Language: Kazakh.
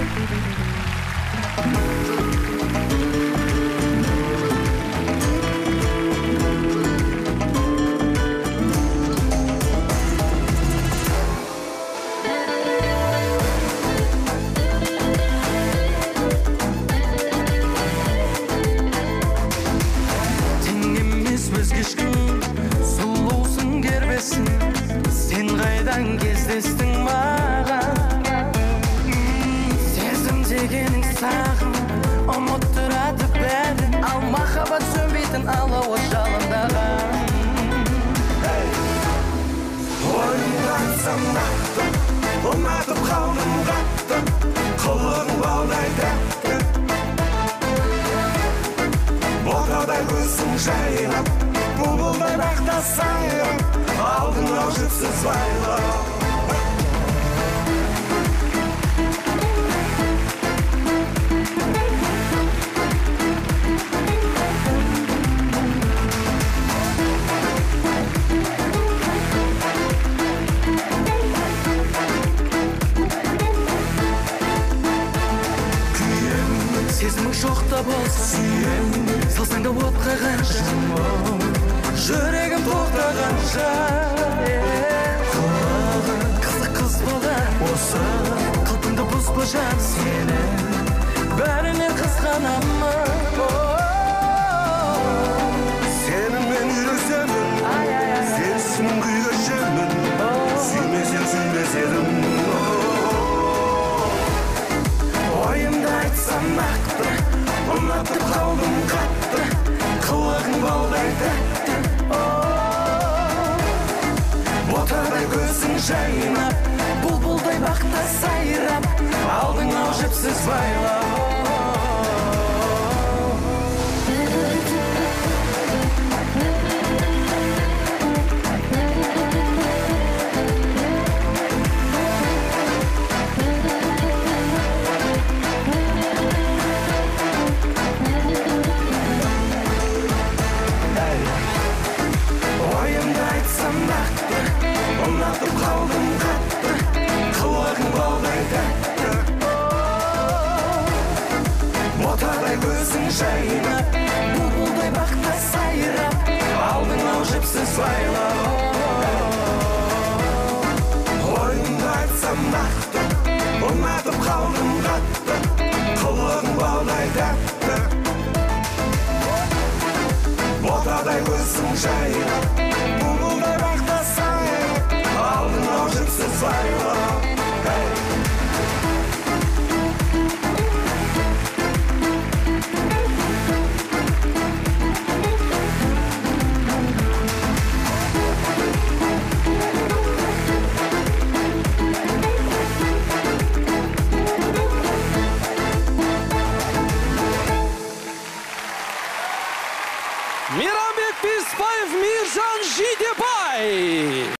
Sen қайдан кездестің маған Сезім дегенің сағым ұмыттырады бәрін Ал махаббат сөнбейтін алауы жалындаған Ойымда айтсам нақты ұнатып қалдым қатты Қылығың балдай тәтті Ботадай көзің жайнап Бұлбұлдай бақта сайрап Алдың ау жіпсіз байлап Сезімің жоқта болса сүйемін Салсаң да отқа қанша жүрегім тоқтағанша Қызық қыз бола осы қалпыңды бұзба жан сені бәрінен қызғанамын Сеніммен үйресемін Сенсің күй кешемін Сүймесең сүймес едім Ойымда айтсам нақты ұнатып қалдым қатты Қылығың балдай тәтті Ботадай көзің жайнап Бұлбұлдай бақта сайрап Алдың ау жіпсіз байлап Ұнатып қалдым қатты Қылығың балдай тәтті Ботадай көзің жайнап Бұлбұлдай бақта сайрап Алдың ау жіпсіз байлап Ойымда айтсам нақты Ұнатып қалдым қатты Қылығың балдай тәтті Ботадай көзің жайнап Бұлбұлдай бақта сайрап Алдың ау жіпсіз байлап Мейрамбек Беспаев, Миржан Жидебай.